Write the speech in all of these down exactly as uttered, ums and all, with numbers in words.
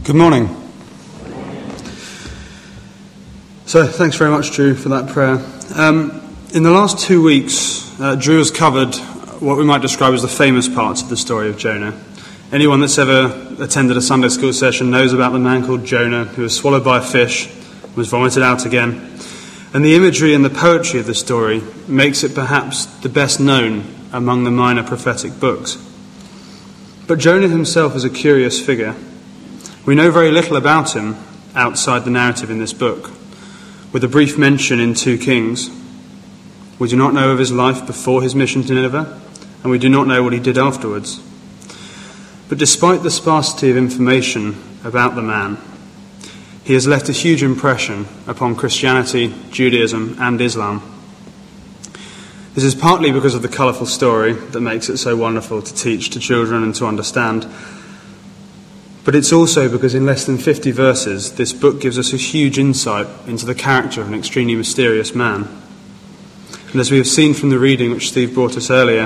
Good morning. So, thanks very much, Drew, for that prayer. Um, in the last two weeks, uh, Drew has covered what we might describe as the famous parts of the story of Jonah. Anyone that's ever attended a Sunday school session knows about the man called Jonah, who was swallowed by a fish, was vomited out again. And the imagery and the poetry of the story makes it perhaps the best known among the minor prophetic books. But Jonah himself is a curious figure. We know very little about him outside the narrative in this book, with a brief mention in two Kings. We do not know of his life before his mission to Nineveh, and we do not know what he did afterwards. But despite the sparsity of information about the man, he has left a huge impression upon Christianity, Judaism, and Islam. This is partly because of the colourful story that makes it so wonderful to teach to children and to understand. But it's also because in less than fifty verses, this book gives us a huge insight into the character of an extremely mysterious man. And as we have seen from the reading which Steve brought us earlier,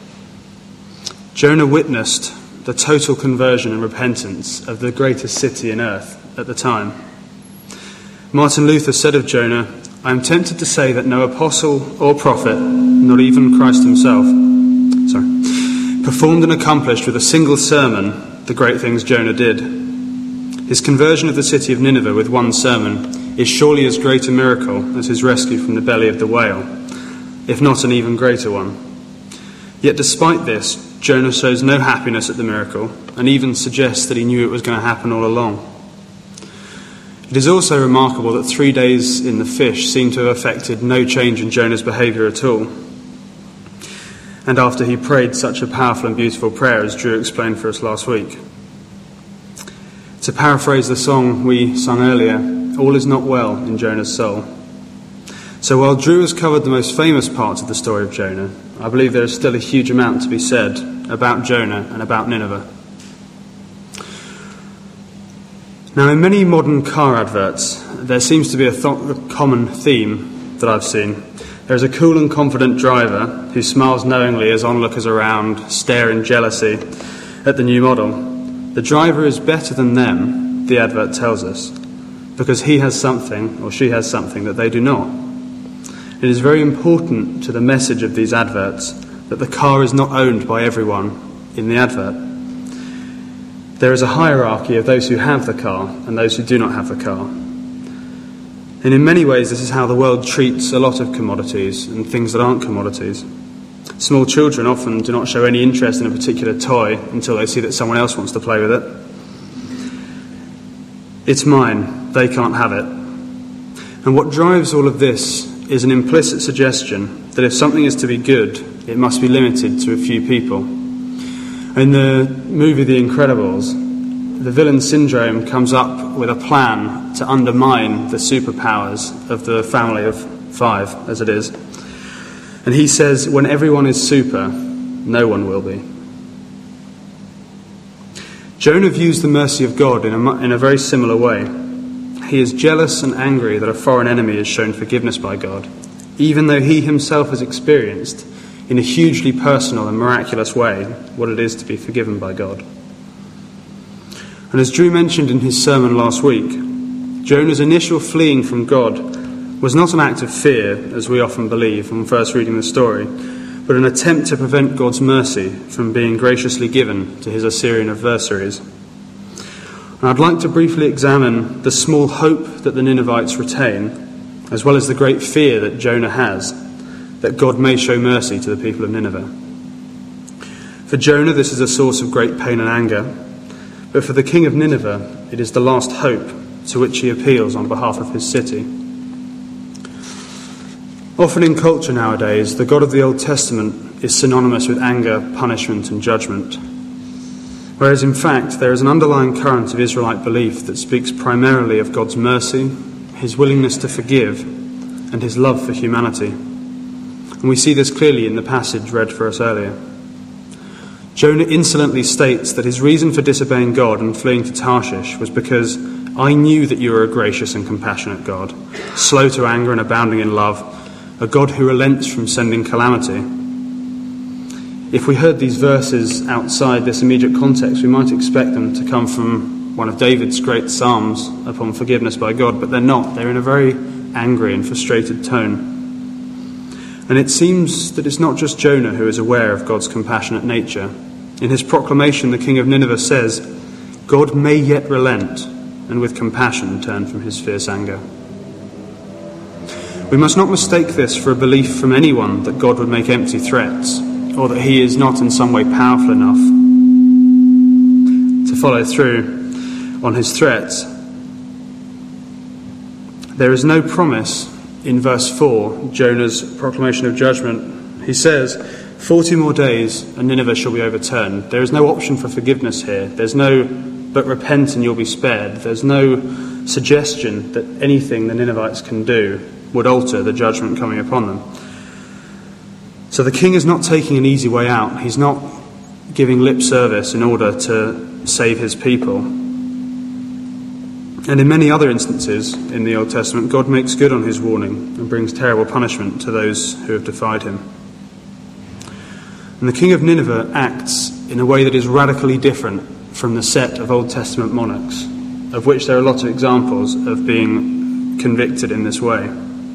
Jonah witnessed the total conversion and repentance of the greatest city in earth at the time. Martin Luther said of Jonah, "I am tempted to say that no apostle or prophet, not even Christ himself, sorry, performed and accomplished with a single sermon the great things Jonah did. His conversion of the city of Nineveh with one sermon is surely as great a miracle as his rescue from the belly of the whale, if not an even greater one. Yet despite this, Jonah shows no happiness at the miracle and even suggests that he knew it was going to happen all along. It is also remarkable that three days in the fish seem to have affected no change in Jonah's behaviour at all. And after he prayed such a powerful and beautiful prayer, as Drew explained for us last week. To paraphrase the song we sung earlier, all is not well in Jonah's soul. So while Drew has covered the most famous parts of the story of Jonah, I believe there is still a huge amount to be said about Jonah and about Nineveh. Now, in many modern car adverts, there seems to be a, th- a common theme that I've seen. There is a cool and confident driver who smiles knowingly as onlookers around stare in jealousy at the new model. The driver is better than them, the advert tells us, because he has something or she has something that they do not. It is very important to the message of these adverts that the car is not owned by everyone in the advert. There is a hierarchy of those who have the car and those who do not have the car. And in many ways, this is how the world treats a lot of commodities and things that aren't commodities. Small children often do not show any interest in a particular toy until they see that someone else wants to play with it. It's mine, they can't have it. And what drives all of this is an implicit suggestion that if something is to be good, it must be limited to a few people. In the movie The Incredibles, the villain Syndrome comes up with a plan to undermine the superpowers of the family of five, as it is. And he says, when everyone is super, no one will be. Jonah views the mercy of God in a, in a very similar way. He is jealous and angry that a foreign enemy is shown forgiveness by God, even though he himself has experienced, in a hugely personal and miraculous way, what it is to be forgiven by God. And as Drew mentioned in his sermon last week, Jonah's initial fleeing from God was not an act of fear, as we often believe when first reading the story, but an attempt to prevent God's mercy from being graciously given to his Assyrian adversaries. And I'd like to briefly examine the small hope that the Ninevites retain, as well as the great fear that Jonah has, that God may show mercy to the people of Nineveh. For Jonah, this is a source of great pain and anger. But for the king of Nineveh, it is the last hope to which he appeals on behalf of his city. Often in culture nowadays, the God of the Old Testament is synonymous with anger, punishment, and judgment. Whereas in fact, there is an underlying current of Israelite belief that speaks primarily of God's mercy, his willingness to forgive, and his love for humanity. And we see this clearly in the passage read for us earlier. Jonah insolently states that his reason for disobeying God and fleeing to Tarshish was because I knew that you are a gracious and compassionate God, slow to anger and abounding in love, a God who relents from sending calamity. If we heard these verses outside this immediate context, we might expect them to come from one of David's great psalms upon forgiveness by God, but they're not. They're in a very angry and frustrated tone. And it seems that it's not just Jonah who is aware of God's compassionate nature. In his proclamation, the king of Nineveh says, God may yet relent and with compassion turn from his fierce anger. We must not mistake this for a belief from anyone that God would make empty threats, or that he is not in some way powerful enough to follow through on his threats. There is no promise in verse four, Jonah's proclamation of judgment. He says, forty more days and Nineveh shall be overturned. There is no option for forgiveness here. There's no, but repent and you'll be spared. There's no suggestion that anything the Ninevites can do would alter the judgment coming upon them. So the king is not taking an easy way out. He's not giving lip service in order to save his people. And in many other instances in the Old Testament, God makes good on his warning and brings terrible punishment to those who have defied him. And the king of Nineveh acts in a way that is radically different from the set of Old Testament monarchs, of which there are a lot of examples of being convicted in this way.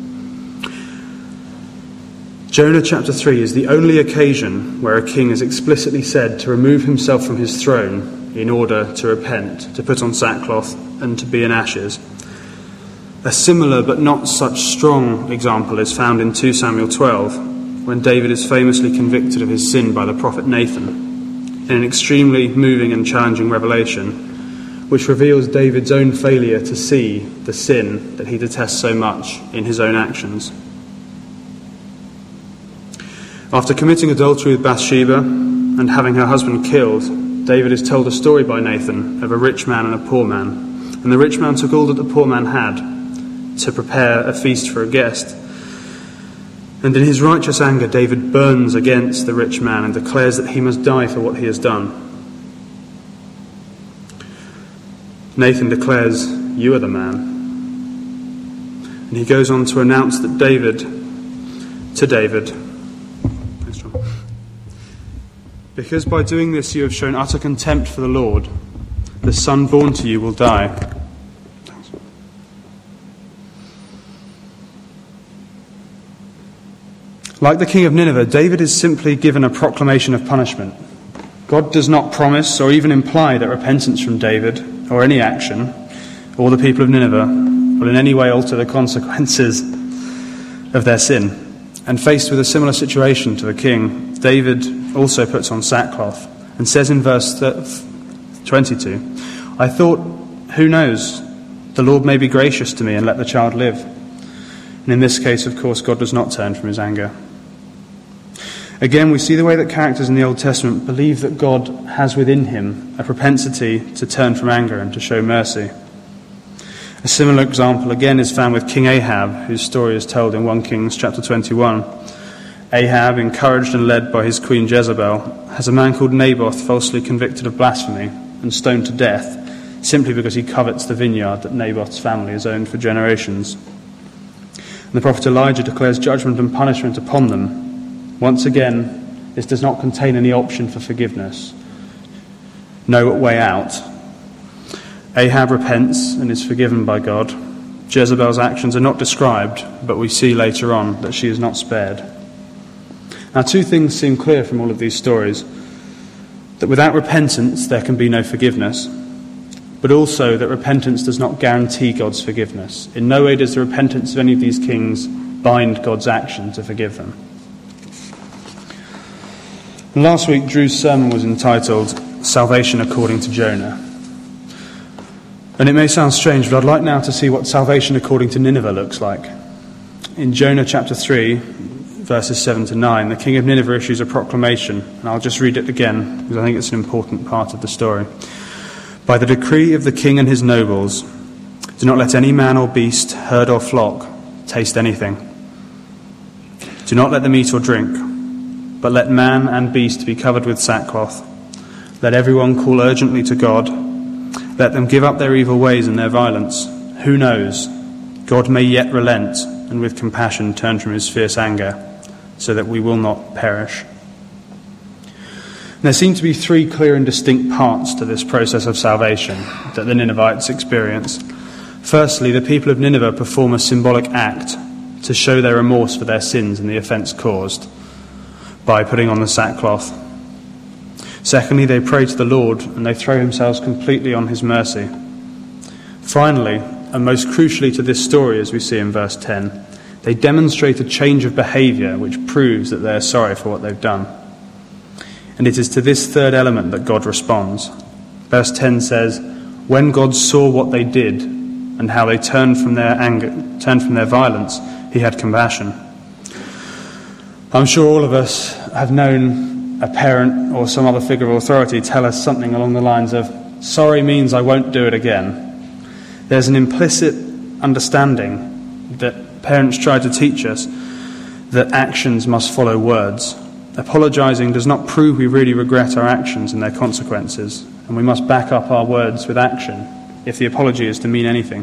Jonah chapter three is the only occasion where a king is explicitly said to remove himself from his throne in order to repent, to put on sackcloth and to be in ashes. A similar but not such strong example is found in two Samuel twelve, when David is famously convicted of his sin by the prophet Nathan, in an extremely moving and challenging revelation, which reveals David's own failure to see the sin that he detests so much in his own actions. After committing adultery with Bathsheba and having her husband killed, David is told a story by Nathan of a rich man and a poor man. And the rich man took all that the poor man had to prepare a feast for a guest. And in his righteous anger, David burns against the rich man and declares that he must die for what he has done. Nathan declares, "You are the man." And he goes on to announce that David, to David, because by doing this you have shown utter contempt for the Lord, the son born to you will die. Like the king of Nineveh, David is simply given a proclamation of punishment. God does not promise or even imply that repentance from David or any action or the people of Nineveh will in any way alter the consequences of their sin. And faced with a similar situation to the king, David also puts on sackcloth and says in verse twenty-two, I thought, who knows, the Lord may be gracious to me and let the child live. And in this case, of course, God does not turn from his anger. Again, we see the way that characters in the Old Testament believe that God has within him a propensity to turn from anger and to show mercy. A similar example again is found with King Ahab, whose story is told in First Kings chapter twenty-one. Ahab, encouraged and led by his queen Jezebel, has a man called Naboth falsely convicted of blasphemy and stoned to death simply because he covets the vineyard that Naboth's family has owned for generations. And the prophet Elijah declares judgment and punishment upon them. Once again, this does not contain any option for forgiveness. No way out. Ahab repents and is forgiven by God. Jezebel's actions are not described, but we see later on that she is not spared. Now, two things seem clear from all of these stories. That without repentance, there can be no forgiveness. But also that repentance does not guarantee God's forgiveness. In no way does the repentance of any of these kings bind God's action to forgive them. And last week, Drew's sermon was entitled Salvation According to Jonah. And it may sound strange, but I'd like now to see what salvation according to Nineveh looks like. In Jonah chapter three, verses seven to nine, the king of Nineveh issues a proclamation, and I'll just read it again because I think it's an important part of the story. By the decree of the king and his nobles, do not let any man or beast, herd or flock, taste anything. Do not let them eat or drink, but let man and beast be covered with sackcloth. Let everyone call urgently to God. Let them give up their evil ways and their violence. Who knows? God may yet relent and with compassion turn from his fierce anger, so that we will not perish. There seem to be three clear and distinct parts to this process of salvation that the Ninevites experience. Firstly, the people of Nineveh perform a symbolic act to show their remorse for their sins and the offence caused by putting on the sackcloth. Secondly, they pray to the Lord and they throw themselves completely on his mercy. Finally, and most crucially to this story as we see in verse ten, they demonstrate a change of behaviour which proves that they are sorry for what they've done. And it is to this third element that God responds. Verse ten says, "When God saw what they did and how they turned from their anger, turned from their violence, he had compassion." I'm sure all of us have known a parent or some other figure of authority tell us something along the lines of, "Sorry means I won't do it again." There's an implicit understanding that parents try to teach us that actions must follow words. Apologising does not prove we really regret our actions and their consequences, and we must back up our words with action if the apology is to mean anything.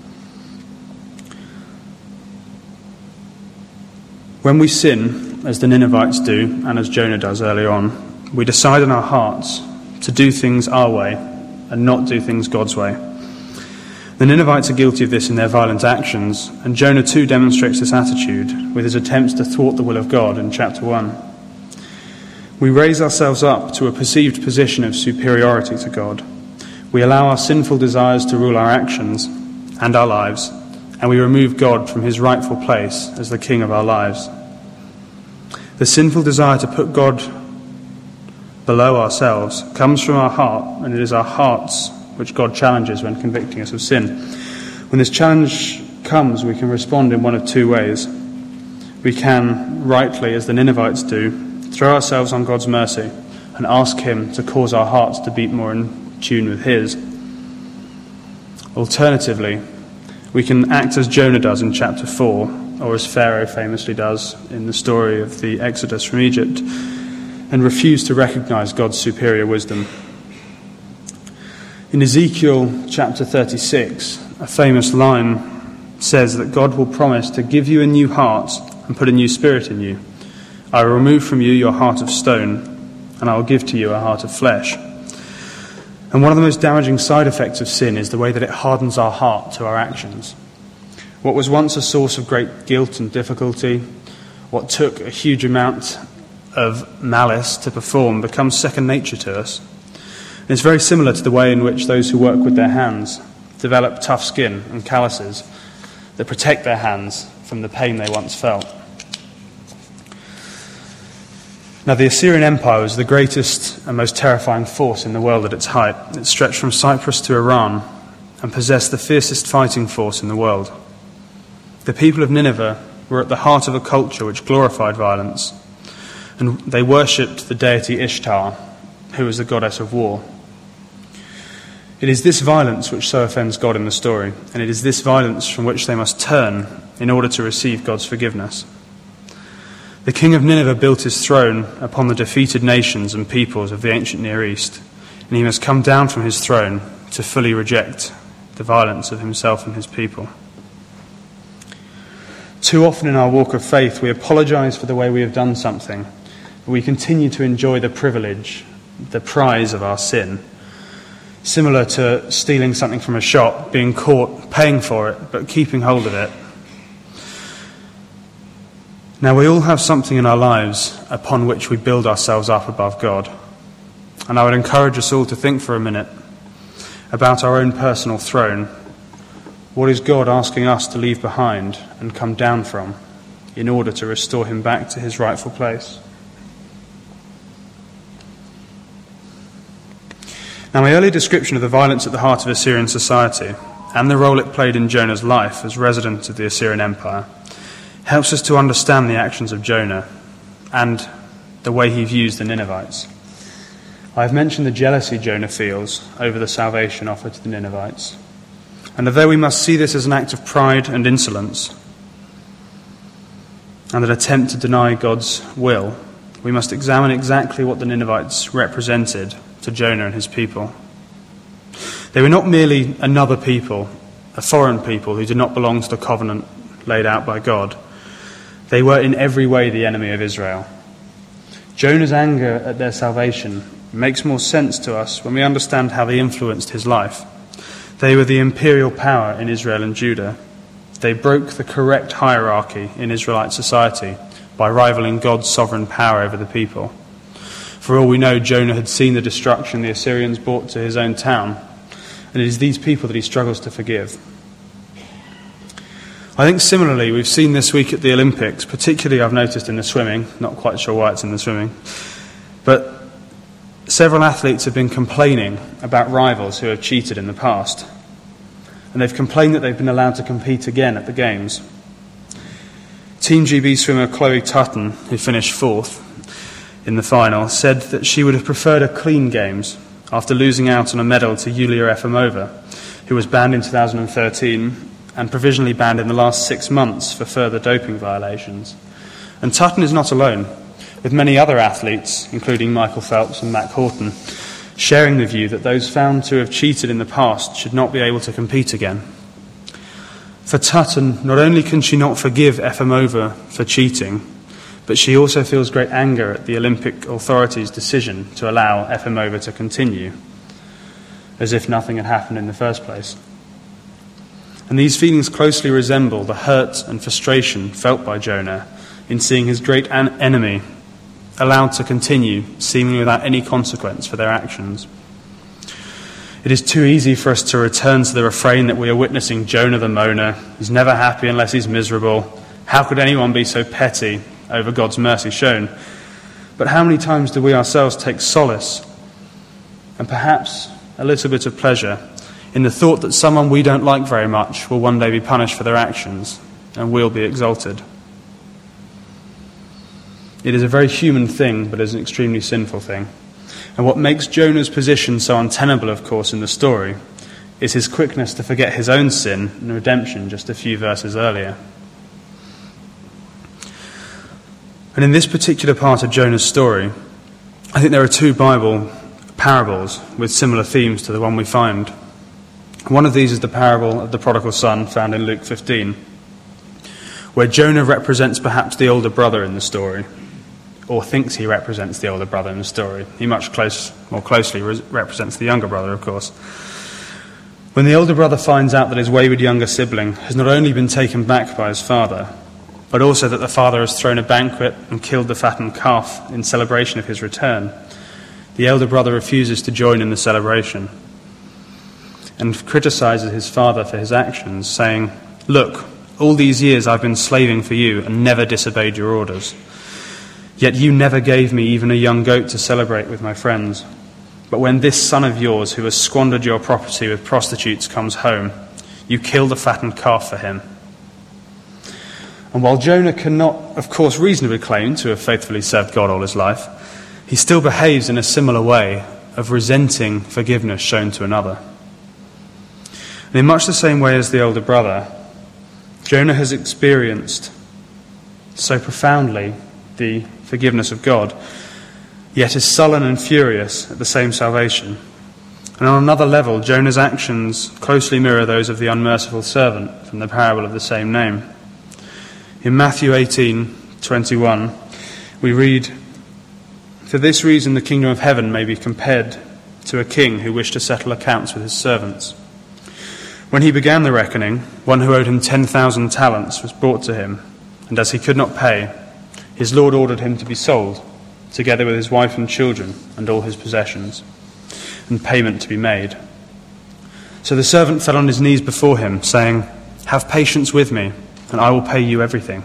When we sin, as the Ninevites do, and as Jonah does earlier on, we decide in our hearts to do things our way and not do things God's way. The Ninevites are guilty of this in their violent actions, and Jonah too demonstrates this attitude with his attempts to thwart the will of God in chapter one. We raise ourselves up to a perceived position of superiority to God. We allow our sinful desires to rule our actions and our lives, and we remove God from his rightful place as the king of our lives. The sinful desire to put God below ourselves comes from our heart, and it is our hearts which God challenges when convicting us of sin. When this challenge comes, we can respond in one of two ways. We can, rightly, as the Ninevites do, throw ourselves on God's mercy and ask him to cause our hearts to beat more in tune with his. Alternatively, we can act as Jonah does in chapter four, or as Pharaoh famously does in the story of the Exodus from Egypt, and refuse to recognise God's superior wisdom. In Ezekiel chapter thirty-six, a famous line says that God will promise to give you a new heart and put a new spirit in you. I will remove from you your heart of stone, and I will give to you a heart of flesh. And one of the most damaging side effects of sin is the way that it hardens our heart to our actions. What was once a source of great guilt and difficulty, what took a huge amount of malice to perform, becomes second nature to us. And it's very similar to the way in which those who work with their hands develop tough skin and calluses that protect their hands from the pain they once felt. Now, the Assyrian Empire was the greatest and most terrifying force in the world at its height. It stretched from Cyprus to Iran and possessed the fiercest fighting force in the world. The people of Nineveh were at the heart of a culture which glorified violence, and they worshipped the deity Ishtar, who was the goddess of war. It is this violence which so offends God in the story, and it is this violence from which they must turn in order to receive God's forgiveness. The king of Nineveh built his throne upon the defeated nations and peoples of the ancient Near East, and he must come down from his throne to fully reject the violence of himself and his people. Too often in our walk of faith, we apologise for the way we have done something, but we continue to enjoy the privilege, the prize of our sin. Similar to stealing something from a shop, being caught, paying for it, but keeping hold of it. Now, we all have something in our lives upon which we build ourselves up above God. And I would encourage us all to think for a minute about our own personal throne. What is God asking us to leave behind and come down from in order to restore him back to his rightful place? Now, my earlier description of the violence at the heart of Assyrian society and the role it played in Jonah's life as resident of the Assyrian Empire helps us to understand the actions of Jonah and the way he views the Ninevites. I've mentioned the jealousy Jonah feels over the salvation offered to the Ninevites. And although we must see this as an act of pride and insolence and an attempt to deny God's will, we must examine exactly what the Ninevites represented to Jonah and his people. They were not merely another people, a foreign people who did not belong to the covenant laid out by God. They were in every way the enemy of Israel. Jonah's anger at their salvation makes more sense to us when we understand how they influenced his life. They were the imperial power in Israel and Judah. They broke the correct hierarchy in Israelite society by rivaling God's sovereign power over the people. For all we know, Jonah had seen the destruction the Assyrians brought to his own town, and it is these people that he struggles to forgive. I think similarly, we've seen this week at the Olympics, particularly I've noticed in the swimming, not quite sure why it's in the swimming, but several athletes have been complaining about rivals who have cheated in the past. And they've complained that they've been allowed to compete again at the Games. Team G B swimmer Chloe Tutton, who finished fourth in the final, said that she would have preferred a clean Games after losing out on a medal to Yulia Efimova, who was banned in two thousand thirteen and provisionally banned in the last six months for further doping violations. And Tutton is not alone, with many other athletes, including Michael Phelps and Matt Horton, sharing the view that those found to have cheated in the past should not be able to compete again. For Tutton, not only can she not forgive Efimova for cheating, but she also feels great anger at the Olympic authorities' decision to allow Efimova to continue, as if nothing had happened in the first place. And these feelings closely resemble the hurt and frustration felt by Jonah in seeing his great an- enemy allowed to continue, seemingly without any consequence for their actions. It is too easy for us to return to the refrain that we are witnessing Jonah the moaner. He's never happy unless he's miserable. How could anyone be so petty over God's mercy shown? But how many times do we ourselves take solace and perhaps a little bit of pleasure in the thought that someone we don't like very much will one day be punished for their actions and we'll be exalted? It is a very human thing, but is an extremely sinful thing. And what makes Jonah's position so untenable, of course, in the story, is his quickness to forget his own sin and redemption just a few verses earlier. And in this particular part of Jonah's story, I think there are two Bible parables with similar themes to the one we find. One of these is the parable of the prodigal son found in Luke fifteen, where Jonah represents perhaps the older brother in the story, or thinks he represents the older brother in the story. He much close, more closely re- represents the younger brother, of course. When the older brother finds out that his wayward younger sibling has not only been taken back by his father, but also that the father has thrown a banquet and killed the fattened calf in celebration of his return, the elder brother refuses to join in the celebration and criticizes his father for his actions, saying, "Look, all these years I've been slaving for you and never disobeyed your orders. Yet you never gave me even a young goat to celebrate with my friends. But when this son of yours, who has squandered your property with prostitutes, comes home, you kill the fattened calf for him." And while Jonah cannot, of course, reasonably claim to have faithfully served God all his life, he still behaves in a similar way of resenting forgiveness shown to another. And in much the same way as the older brother, Jonah has experienced so profoundly the forgiveness of God, yet is sullen and furious at the same salvation. And on another level, Jonah's actions closely mirror those of the unmerciful servant from the parable of the same name. In Matthew eighteen twenty-one, we read, "For this reason the kingdom of heaven may be compared to a king who wished to settle accounts with his servants. When he began the reckoning, one who owed him ten thousand talents was brought to him, and as he could not pay, his lord ordered him to be sold, together with his wife and children and all his possessions, and payment to be made. So the servant fell on his knees before him, saying, 'Have patience with me, and I will pay you everything.'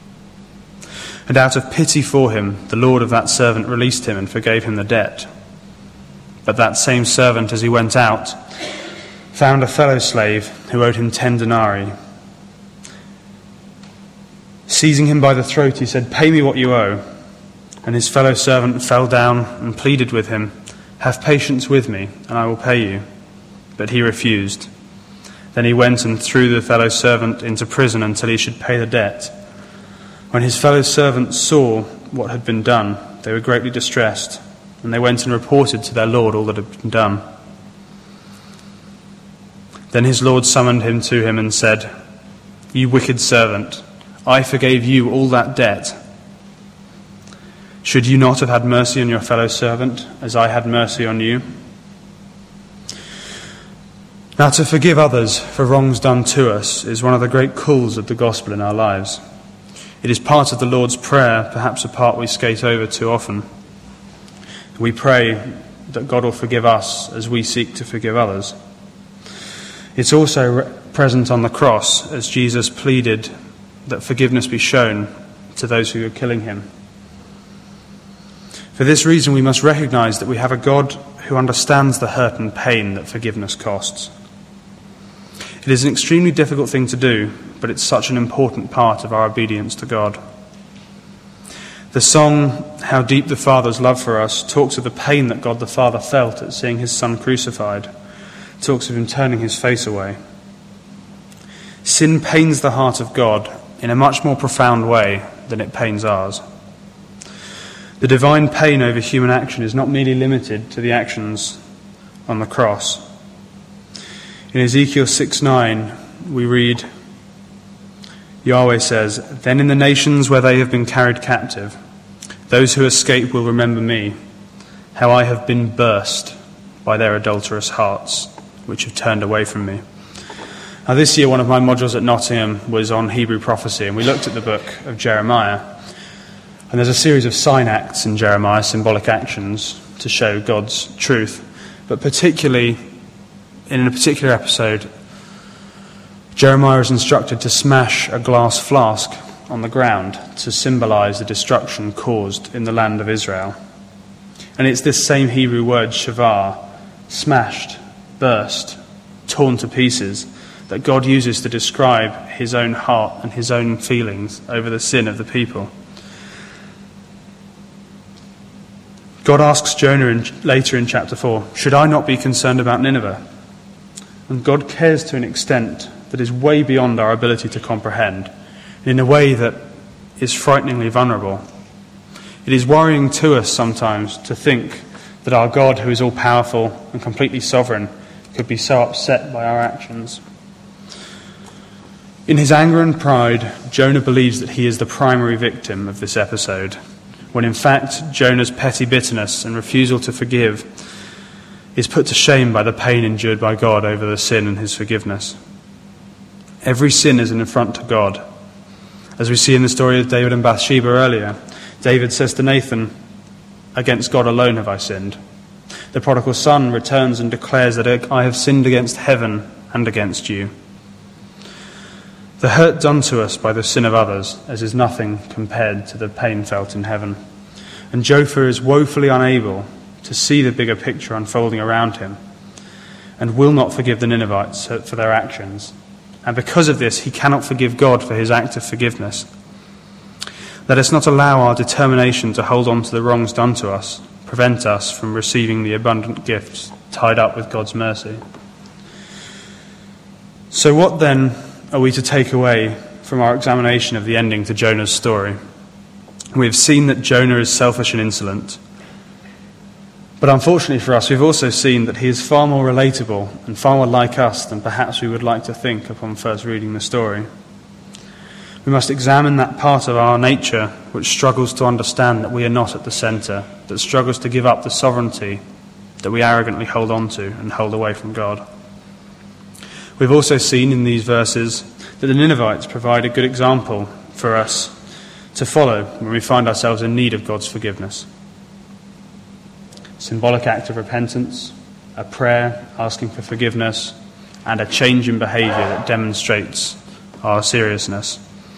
And out of pity for him, the lord of that servant released him and forgave him the debt. But that same servant, as he went out, found a fellow slave who owed him ten denarii. Seizing him by the throat, he said, 'Pay me what you owe.' And his fellow servant fell down and pleaded with him, 'Have patience with me, and I will pay you.' But he refused. Then he went and threw the fellow servant into prison until he should pay the debt. When his fellow servants saw what had been done, they were greatly distressed, and they went and reported to their lord all that had been done. Then his lord summoned him to him and said, 'You wicked servant, I forgave you all that debt Should you not have had mercy on your fellow servant, as I had mercy on you? Now, to forgive others for wrongs done to us is one of the great calls of the gospel in our lives. It is part of the Lord's Prayer, perhaps a part we skate over too often. We pray that God will forgive us as we seek to forgive others. It's also re- present on the cross as Jesus pleaded that forgiveness be shown to those who are killing him. For this reason, we must recognize that we have a God who understands the hurt and pain that forgiveness costs. It is an extremely difficult thing to do, but it's such an important part of our obedience to God. The song, How Deep the Father's Love for Us, talks of the pain that God the Father felt at seeing his Son crucified. It talks of him turning his face away. Sin pains the heart of God in a much more profound way than it pains ours. The divine pain over human action is not merely limited to the actions on the cross. In Ezekiel six nine, we read, Yahweh says, "Then in the nations where they have been carried captive, those who escape will remember me, how I have been burst by their adulterous hearts, which have turned away from me." Now this year, one of my modules at Nottingham was on Hebrew prophecy, and we looked at the book of Jeremiah. And there's a series of sign acts in Jeremiah, symbolic actions, to show God's truth. But particularly, in a particular episode, Jeremiah is instructed to smash a glass flask on the ground to symbolize the destruction caused in the land of Israel. And it's this same Hebrew word, shavar, smashed, burst, torn to pieces, that God uses to describe his own heart and his own feelings over the sin of the people. God asks Jonah in, later in chapter four, "Should I not be concerned about Nineveh?" And God cares to an extent that is way beyond our ability to comprehend, in a way that is frighteningly vulnerable. It is worrying to us sometimes to think that our God, who is all-powerful and completely sovereign, could be so upset by our actions. In his anger and pride, Jonah believes that he is the primary victim of this episode, when in fact Jonah's petty bitterness and refusal to forgive is put to shame by the pain endured by God over the sin and his forgiveness. Every sin is an affront to God. As we see in the story of David and Bathsheba earlier, David says to Nathan, "Against God alone have I sinned." The prodigal son returns and declares that I have sinned against heaven and against you. The hurt done to us by the sin of others as is nothing compared to the pain felt in heaven. And Jophar is woefully unable to see the bigger picture unfolding around him and will not forgive the Ninevites for their actions. And because of this, he cannot forgive God for his act of forgiveness. Let us not allow our determination to hold on to the wrongs done to us prevent us from receiving the abundant gifts tied up with God's mercy. So what then are we to take away from our examination of the ending to Jonah's story? We have seen that Jonah is selfish and insolent. But unfortunately for us, we've also seen that he is far more relatable and far more like us than perhaps we would like to think upon first reading the story. We must examine that part of our nature which struggles to understand that we are not at the centre, that struggles to give up the sovereignty that we arrogantly hold on to and hold away from God. We've also seen in these verses that the Ninevites provide a good example for us to follow when we find ourselves in need of God's forgiveness. Symbolic act of repentance, a prayer asking for forgiveness, and a change in behaviour that demonstrates our seriousness.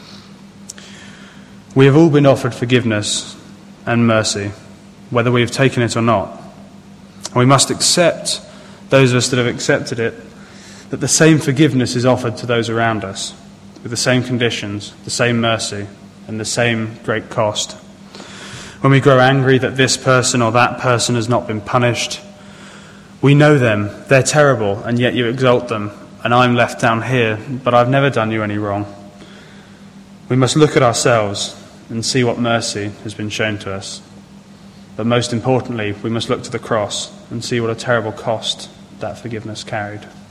We have all been offered forgiveness and mercy, whether we have taken it or not. And we must accept, those of us that have accepted it, that the same forgiveness is offered to those around us, with the same conditions, the same mercy, and the same great cost. When we grow angry that this person or that person has not been punished, we know them, they're terrible, and yet you exalt them, and I'm left down here, but I've never done you any wrong. We must look at ourselves and see what mercy has been shown to us. But most importantly, we must look to the cross and see what a terrible cost that forgiveness carried.